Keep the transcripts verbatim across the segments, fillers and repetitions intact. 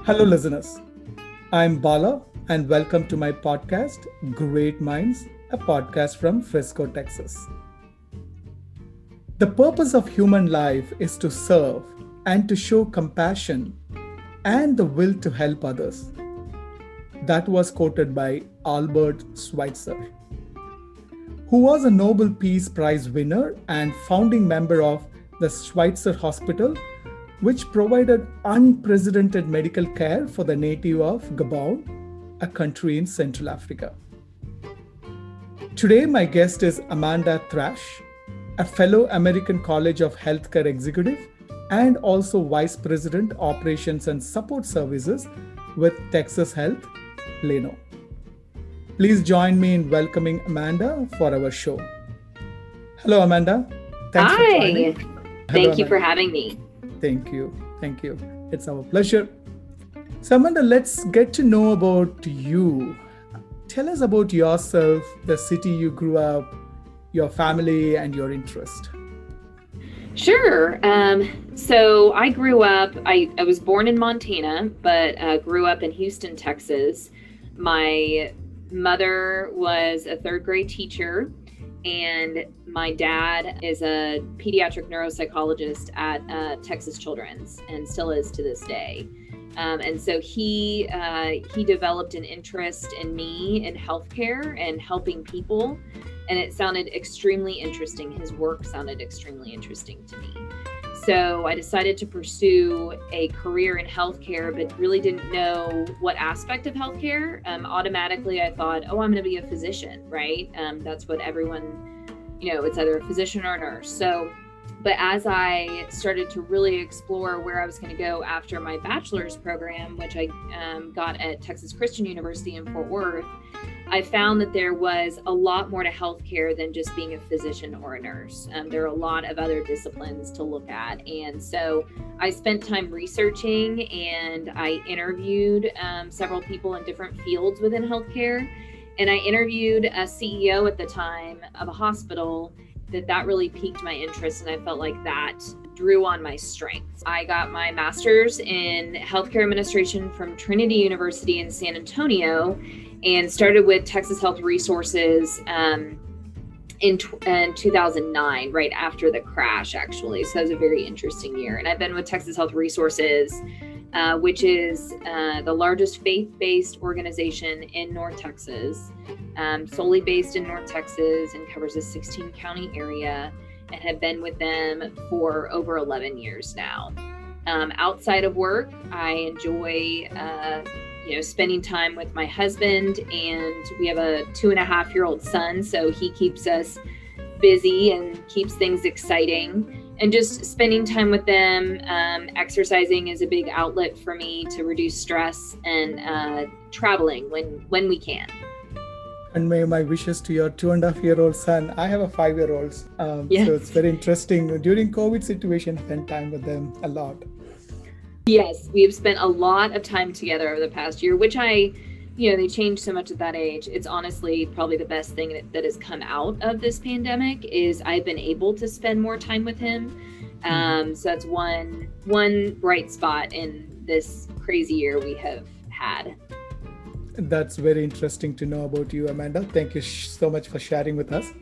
Hello, listeners. I'm Bala, and welcome to my podcast, Great Minds, a podcast from Frisco, Texas. The purpose of human life is to serve and to show compassion and the will to help others. That was quoted by Albert Schweitzer, who was a Nobel Peace Prize winner and founding member of the Schweitzer Hospital, which provided unprecedented medical care for the native of Gabon, a country in Central Africa. Today, my guest is Amanda Thrash, a fellow American College of Healthcare executive and also Vice President, Operations and Support Services with Texas Health, Plano. Please join me in welcoming Amanda for our show. Hello, Amanda. Thanks Hi. For joining. Thank Hello, you Amanda. For having me. Thank you. Thank you. It's our pleasure. So, Amanda, let's get to know about you. Tell us about yourself, the city you grew up, your family, and your interest. Sure. Um, so I grew up, I, I was born in Montana, but uh, grew up in Houston, Texas. My mother was a third grade teacher, and my dad is a pediatric neuropsychologist at uh, Texas Children's and still is to this day. Um, and so he uh, he developed an interest in me in healthcare and helping people. And it sounded extremely interesting. His work sounded extremely interesting to me. So I decided to pursue a career in healthcare, but really didn't know what aspect of healthcare. Um, automatically, I thought, oh, I'm going to be a physician, right? Um, that's what everyone, you know, it's either a physician or a nurse. So, but as I started to really explore where I was going to go after my bachelor's program, which I um, got at Texas Christian University in Fort Worth, I found that there was a lot more to healthcare than just being a physician or a nurse. Um, there are a lot of other disciplines to look at. And so I spent time researching and I interviewed um, several people in different fields within healthcare. And I interviewed a C E O at the time of a hospital that that really piqued my interest. And I felt like that drew on my strengths. I got my master's in healthcare administration from Trinity University in San Antonio and started with Texas Health Resources um, in, in two thousand nine, right after the crash, actually. So that was a very interesting year. And I've been with Texas Health Resources, uh, which is uh, the largest faith-based organization in North Texas, um, solely based in North Texas and covers a sixteen county area, and have been with them for over eleven years now. Um, outside of work, I enjoy uh, you know, spending time with my husband, and we have a two and a half year old son. So he keeps us busy and keeps things exciting, and just spending time with them. Um, exercising is a big outlet for me to reduce stress, and uh, traveling when, when we can. And may my wishes to your two and a half year old son. I have a five year old. Um, yes. So it's very interesting. During COVID situation, spend time with them a lot. Yes, we have spent a lot of time together over the past year, which I, you know, they changed so much at that age. It's honestly probably the best thing that, that has come out of this pandemic is I've been able to spend more time with him. Um, so that's one one bright spot in this crazy year we have had. That's very interesting to know about you, Amanda. Thank you sh- so much for sharing with us.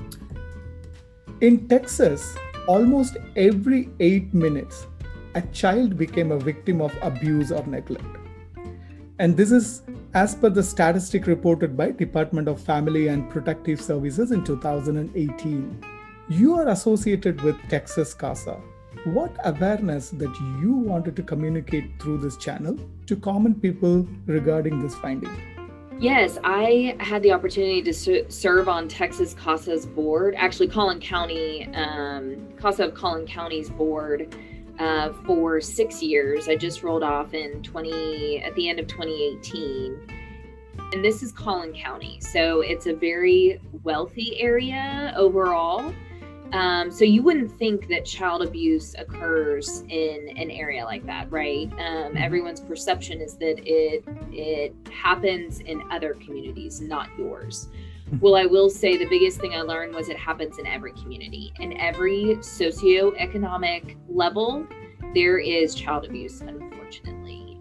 In Texas, almost every eight minutes, a child became a victim of abuse or neglect. And this is as per the statistic reported by Department of Family and Protective Services in two thousand eighteen. You are associated with Texas CASA. What awareness that you wanted to communicate through this channel to common people regarding this finding? Yes, I had the opportunity to su- serve on Texas CASA's board, actually Collin County, um, CASA of Collin County's board uh, for six years. I just rolled off in twenty at the end of twenty eighteen. And this is Collin County. So it's a very wealthy area overall. Um, so you wouldn't think that child abuse occurs in an area like that, right? Um, everyone's perception is that it it happens in other communities, not yours. Well, I will say the biggest thing I learned was it happens in every community. In every socioeconomic level, there is child abuse, unfortunately.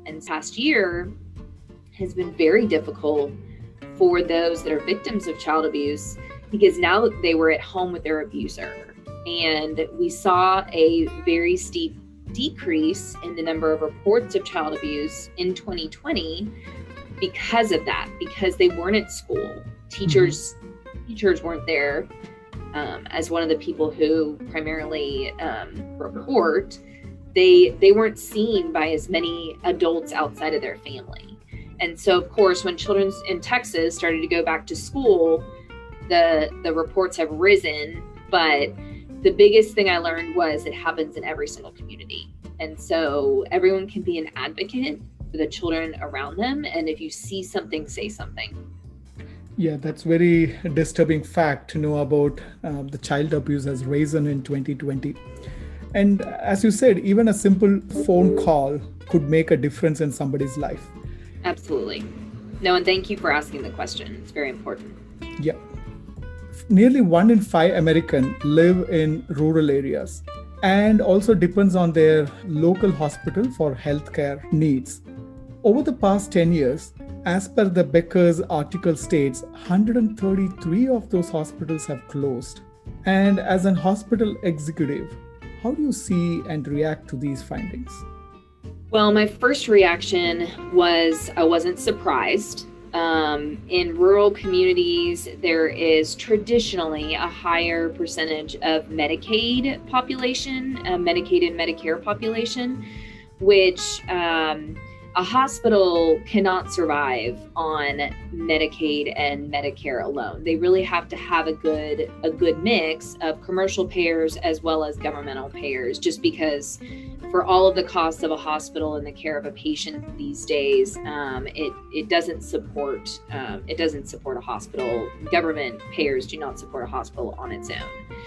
And past year has been very difficult for those that are victims of child abuse, because now they were at home with their abuser. And we saw a very steep decrease in the number of reports of child abuse in twenty twenty because of that, because they weren't at school. Teachers, mm-hmm. teachers weren't there um, as one of the people who primarily um, report. They, they weren't seen by as many adults outside of their family. And so, of course, when children in Texas started to go back to school, the the reports have risen. But the biggest thing I learned was it happens in every single community. And so everyone can be an advocate for the children around them. And if you see something, say something. Yeah, that's very disturbing fact to know about uh, the child abuse has risen in twenty twenty. And as you said, even a simple phone call could make a difference in somebody's life. Absolutely. No, and thank you for asking the question. It's very important. Yeah. Nearly one in five Americans live in rural areas and also depends on their local hospital for healthcare needs. Over the past ten years, as per the Becker's article states, one hundred thirty-three of those hospitals have closed. And as an hospital executive, how do you see and react to these findings? Well, my first reaction was I wasn't surprised. Um, in rural communities, there is traditionally a higher percentage of Medicaid population, a Medicaid and Medicare population, which um, a hospital cannot survive on Medicaid and Medicare alone. They really have to have a good a good mix of commercial payers as well as governmental payers, just because for all of the costs of a hospital and the care of a patient these days, um, it it doesn't support um, it doesn't support a hospital. Government payers do not support a hospital on its own.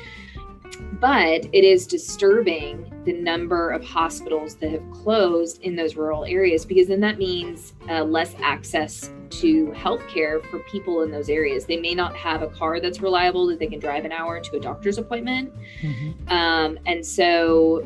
But it is disturbing the number of hospitals that have closed in those rural areas, because then that means uh, less access to healthcare for people in those areas. They may not have a car that's reliable that they can drive an hour to a doctor's appointment. Mm-hmm. Um, and so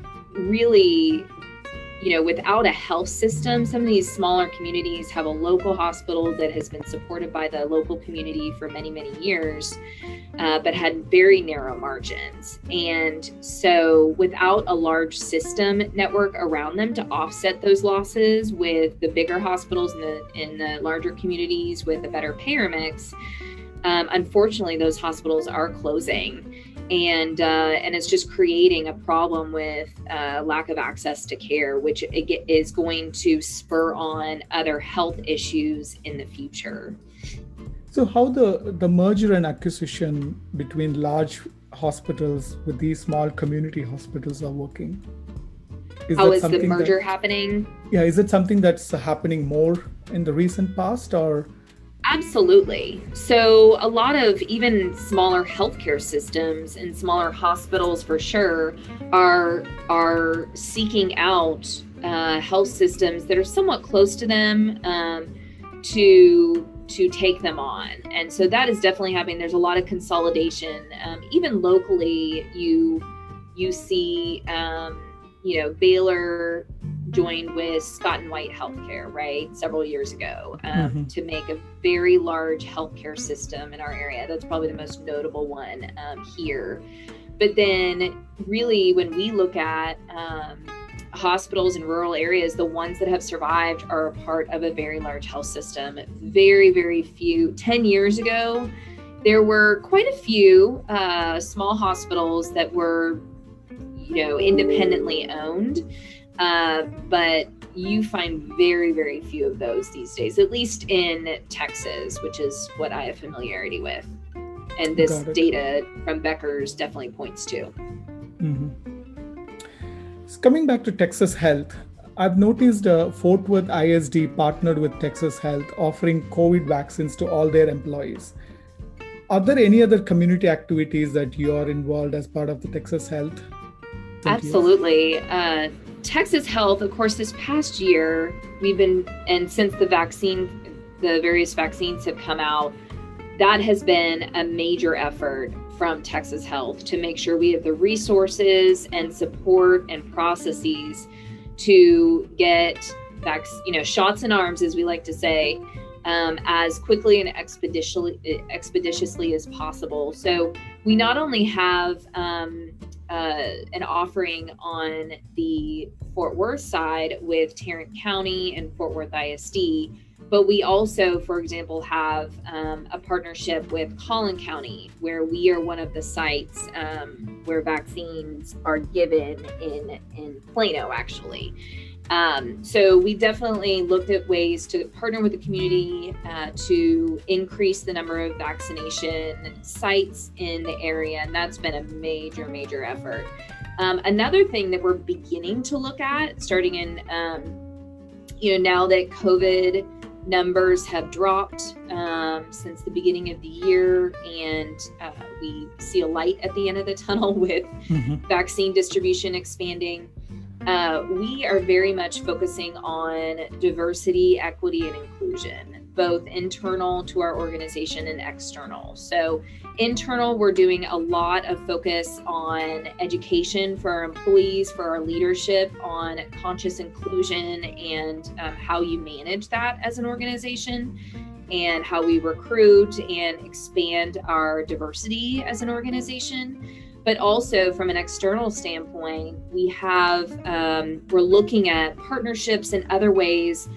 really, you know, without a health system, some of these smaller communities have a local hospital that has been supported by the local community for many, many years, uh, but had very narrow margins. And so without a large system network around them to offset those losses with the bigger hospitals in the, in the larger communities with a better payer mix, um, unfortunately, those hospitals are closing. And uh, and it's just creating a problem with uh, lack of access to care, which is going to spur on other health issues in the future. So how the, the merger and acquisition between large hospitals with these small community hospitals are working? Is how is the merger that, happening? Yeah, is it something that's happening more in the recent past, or? Absolutely. So a lot of even smaller healthcare systems and smaller hospitals for sure are are seeking out uh, health systems that are somewhat close to them um, to to take them on. And so that is definitely happening. There's a lot of consolidation. Um, even locally, you you see um, you know, Baylor joined with Scott and White Healthcare, right, several years ago um, mm-hmm. to make a very large healthcare system in our area. That's probably the most notable one um, here. But then really when we look at um, hospitals in rural areas, the ones that have survived are a part of a very large health system. Very, very few. ten years ago, there were quite a few uh, small hospitals that were, you know, independently owned. Uh, but you find very, very few of those these days, at least in Texas, which is what I have familiarity with. And this data from Becker's definitely points to. Mm-hmm. So coming back to Texas Health, I've noticed uh, Fort Worth I S D partnered with Texas Health, offering COVID vaccines to all their employees. Are there any other community activities that you are involved as part of the Texas Health? Absolutely. Uh, Texas Health, of course, this past year, we've been, and since the vaccine, the various vaccines have come out, that has been a major effort from Texas Health to make sure we have the resources and support and processes to get vac- you know, shots in arms, as we like to say, um, as quickly and expeditiously, expeditiously as possible. So we not only have um, uh, an offering on the Fort Worth side with Tarrant County and Fort Worth I S D, but we also, for example, have um, a partnership with Collin County, where we are one of the sites um, where vaccines are given in, in Plano, actually. Um, so we definitely looked at ways to partner with the community uh, to increase the number of vaccination sites in the area. And that's been a major, major effort. Um, another thing that we're beginning to look at, starting in, um, you know, now that COVID numbers have dropped um, since the beginning of the year, and uh, we see a light at the end of the tunnel with mm-hmm. vaccine distribution expanding. Uh, we are very much focusing on diversity, equity, and inclusion, both internal to our organization and external. So internal, we're doing a lot of focus on education for our employees, for our leadership, on conscious inclusion and um, how you manage that as an organization, and how we recruit and expand our diversity as an organization. But also from an external standpoint, we have, um, we're looking at partnerships and other ways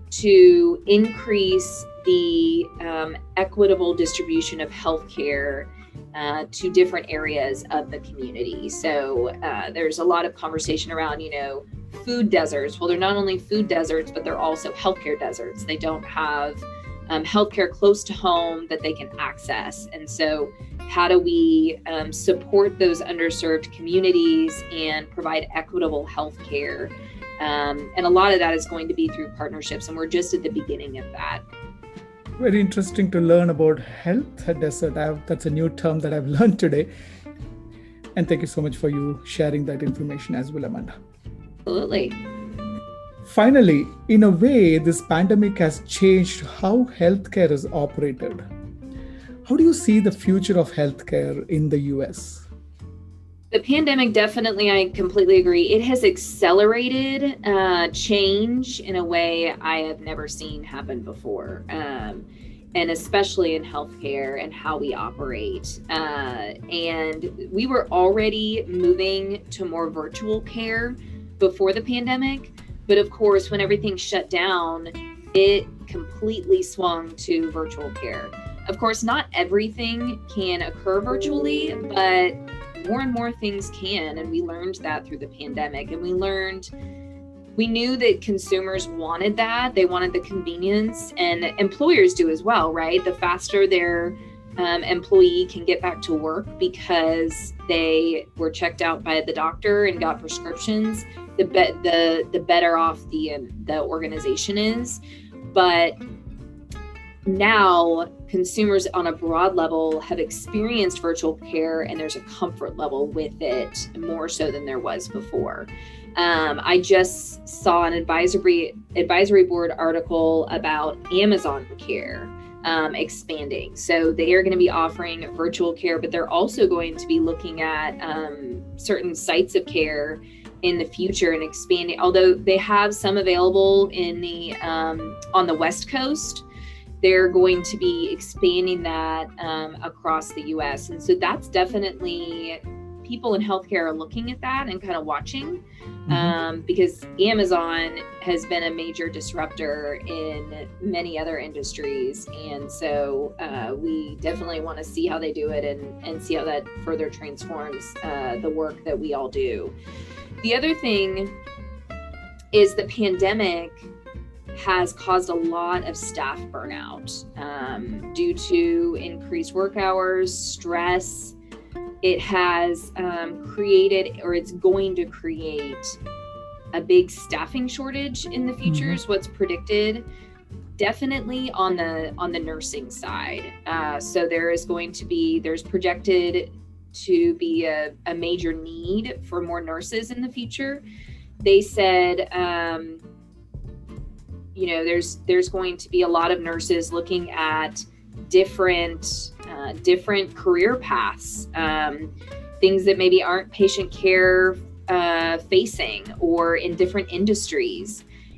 to increase the um, equitable distribution of healthcare uh, to different areas of the community. So uh, there's a lot of conversation around, you know, food deserts. Well, they're not only food deserts, but they're also healthcare deserts. They don't have um, healthcare close to home that they can access. And so how do we um, support those underserved communities and provide equitable healthcare? Um, and a lot of that is going to be through partnerships, and we're just at the beginning of that. Very interesting to learn about health desert. I have, that's a new term that I've learned today. And thank you so much for you sharing that information as well, Amanda. Absolutely. Finally, in a way, this pandemic has changed how healthcare is operated. How do you see the future of healthcare in the U S? The pandemic, definitely, I completely agree. It has accelerated uh, change in a way I have never seen happen before, um, and especially in healthcare and how we operate. Uh, and we were already moving to more virtual care before the pandemic, but of course, when everything shut down, it completely swung to virtual care. Of course, not everything can occur virtually, but more and more things can. And we learned that through the pandemic. And we learned, we knew that consumers wanted that. They wanted the convenience, and employers do as well, right? The faster their um, employee can get back to work because they were checked out by the doctor and got prescriptions, the be- the the better off the um, the organization is. But now consumers on a broad level have experienced virtual care, and there's a comfort level with it more so than there was before. Um, I just saw an advisory advisory board article about Amazon Care um, expanding. So they are going to be offering virtual care, but they're also going to be looking at um, certain sites of care in the future and expanding. Although they have some available in the um, on the West Coast, they're going to be expanding that um, across the U S. And so that's definitely, people in healthcare are looking at that and kind of watching, mm-hmm. um, because Amazon has been a major disruptor in many other industries. And so uh, we definitely want to see how they do it and, and see how that further transforms uh, the work that we all do. The other thing is the pandemic has caused a lot of staff burnout um, due to increased work hours, stress. It has um, created, or it's going to create, a big staffing shortage in the future, is mm-hmm. what's predicted. Definitely on the on the nursing side. Uh, so there is going to be, there's projected to be a, a major need for more nurses in the future. They said, um, you know, there's there's going to be a lot of nurses looking at different uh, different career paths, um, things that maybe aren't patient care uh, facing or in different industries.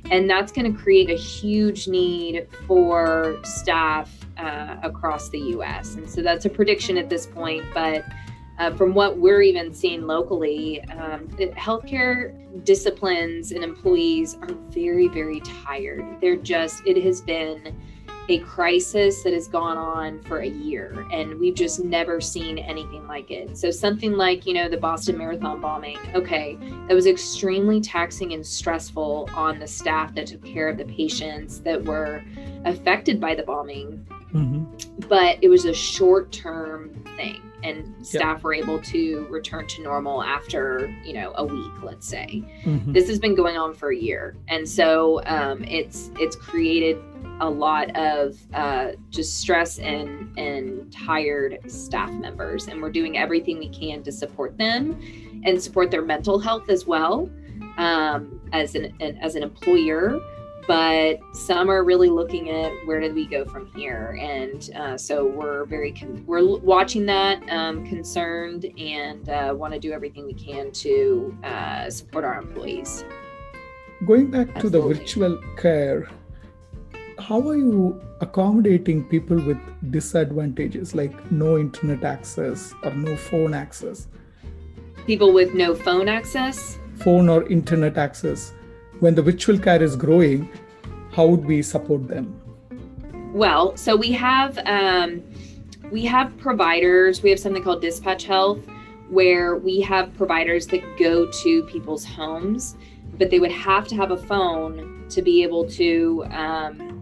And that's going to create a huge need for staff uh, across the U S. And so that's a prediction at this point. But uh, from what we're even seeing locally, um, healthcare disciplines and employees are very, very tired. They're just, it has been a crisis that has gone on for a year, and we've just never seen anything like it. So something like, you know, the Boston Marathon bombing, okay, that was extremely taxing and stressful on the staff that took care of the patients that were affected by the bombing. Mm-hmm. But it was a short-term thing, and staff yep. were able to return to normal after, you know, a week, let's say. Mm-hmm. This has been going on for a year. And so um, it's it's created a lot of uh, just stress and, and tired staff members. And we're doing everything we can to support them and support their mental health as well um, as an, an as an employer. But some are really looking at where did we go from here, and uh, so we're very con- we're watching that, um, concerned, and uh, want to do everything we can to uh, support our employees. Going back Absolutely. to the virtual care, how are you accommodating people with disadvantages like no internet access or no phone access? People with no phone access? Phone or internet access. When the virtual care is growing, how would we support them? Well, so we have um, we have providers. We have something called Dispatch Health, where we have providers that go to people's homes, but they would have to have a phone to be able to um,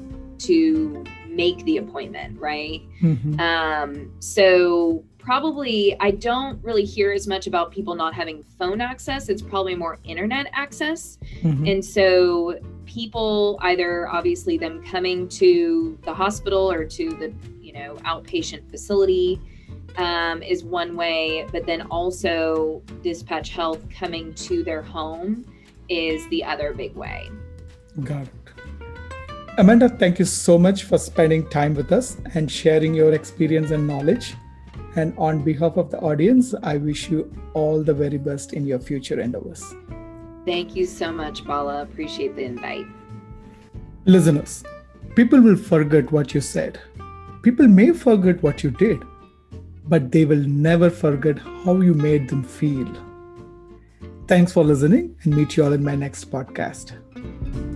to make the appointment, right? Mm-hmm. Um, so probably, I don't really hear as much about people not having phone access. It's probably more internet access. Mm-hmm. And so people either obviously them coming to the hospital or to the, you know, outpatient facility um, is one way, but then also Dispatch Health coming to their home is the other big way. Got it. Amanda, thank you so much for spending time with us and sharing your experience and knowledge. And on behalf of the audience, I wish you all the very best in your future endeavors. Thank you so much, Bala. Appreciate the invite. Listeners, people will forget what you said. People may forget what you did, but they will never forget how you made them feel. Thanks for listening, and meet you all in my next podcast.